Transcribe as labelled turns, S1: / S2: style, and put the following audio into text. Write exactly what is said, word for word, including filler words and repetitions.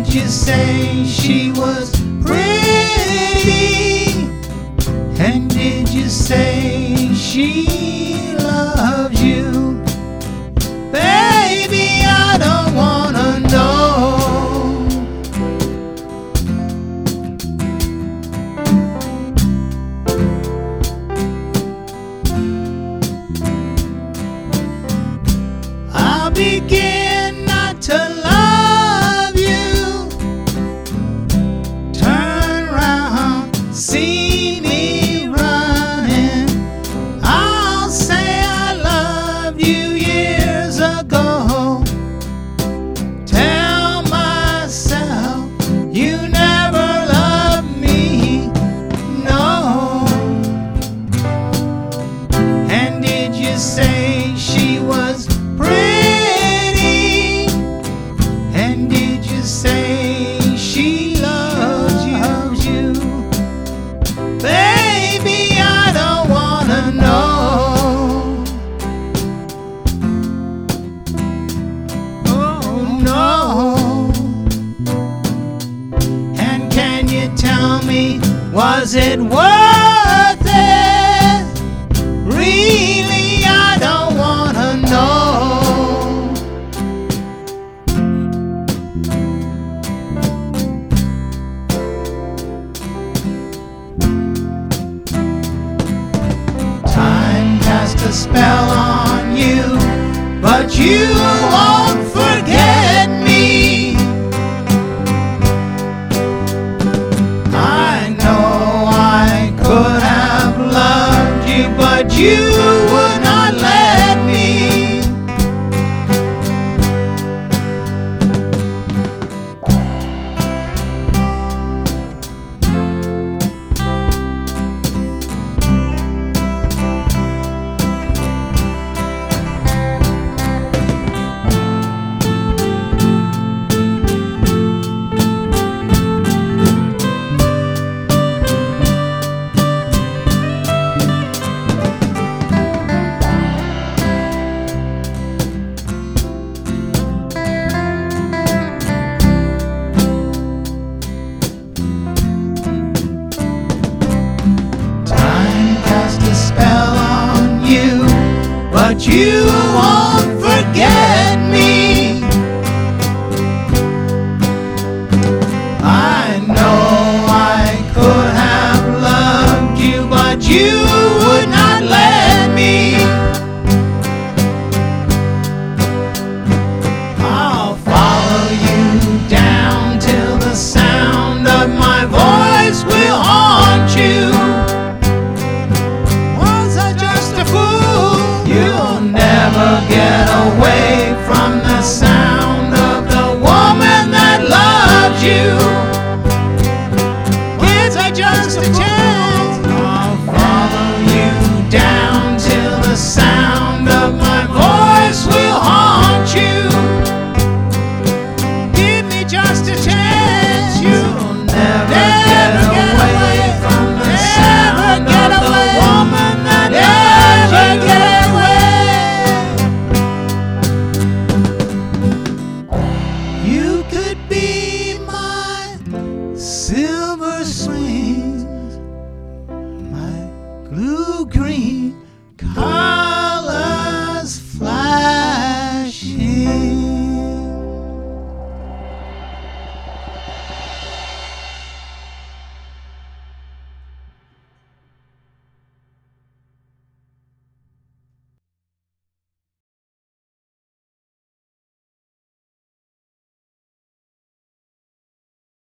S1: you say she was pretty? And did you say she loves you? Baby, I don't wanna know. I'll begin not to love you. Turn round, see me running. I'll say I loved you years ago. Tell myself you never loved me, no. And did you say she was pretty? And did you say she loves you? Baby, I don't wanna know. Oh no. And can you tell me, was it worth